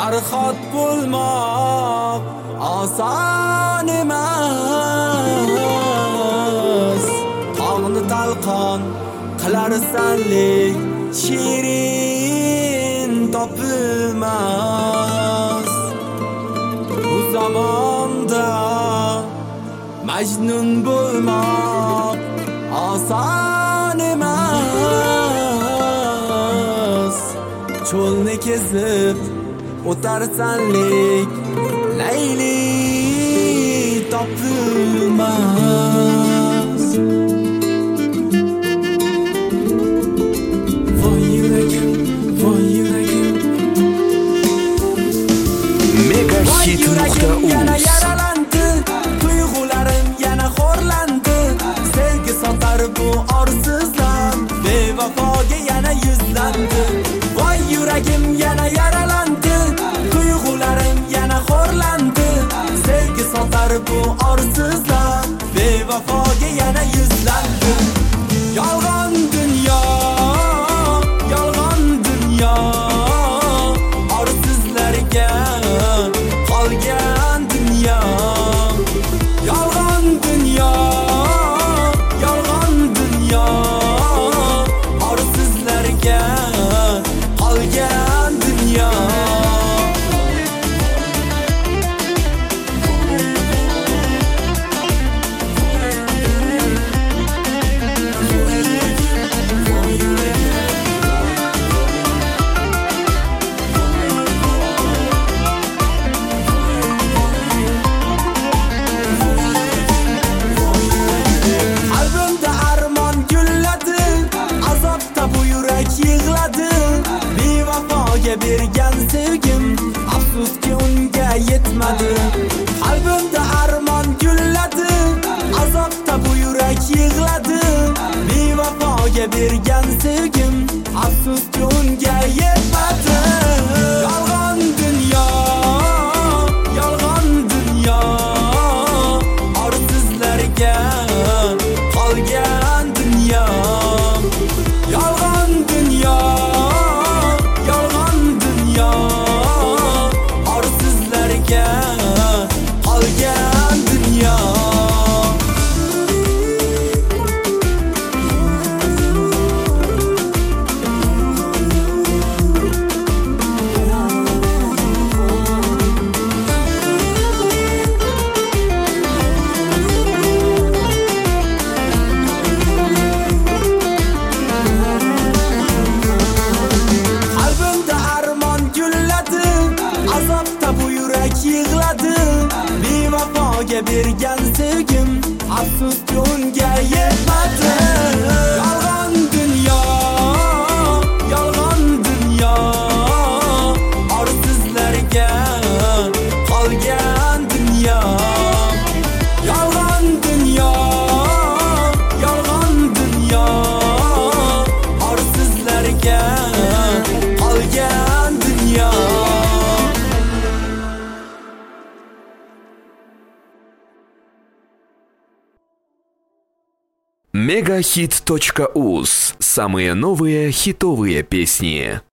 farhod bo'lmoq oson emas. Tog'ni talqon qilar sanlik shirin topilmas. Bu zamonda Majnun bo'lmoq oson emas. Cho'lni kezib o'tar sanlik Layli topilmas. Voy yuragim, voy yuragim, Megahit.uz yana yaralandi, tuyg'ularim yana xo'rlandi. Sevgi sotar bu orsizlar, bevafoga yana yuzlandi. Voy yuragim yana yaralandi, tuyg'ularim yana xo'rlandi. Sevgi sotar bu orsizlar, bevafoga yana yuzlandi. Yolg'on dunyo, yolg'on dunyo, orsizlarga qolgan dunyo. Yolg'on dunyo, yolg'on dunyo, orsizlarga qolgan dunyo. Qalbimda armon gulladi, azobda bu yurak yig'ladi. Bevafoga bergan sevgim, afsuski unga yetmadi. Qalbimda armon gulladi, azobda bu yurak yig'ladi. Bevafoga bergan sevgim, afsuski unga yetmadi. Yolg'on dunyo, yolg'on dunyo, orsizlarga qolgan dunyo. Yolg'on dunyo, yolg'on dunyo, orsizlarga qolgan dunyo. Qalbimda armon gulladi, azobda bu yurak yig'ladi. Bevafoga bergan sevgim, afsuski unga yetmadi. Yolg'on dunyo, yolg'on dunyo, orsizlarga qolgan dunyo. Yolg'on dunyo, yolg'on dunyo, orsizlarga qolgan dunyo. Megahit.uz. Самые новые хитовые песни.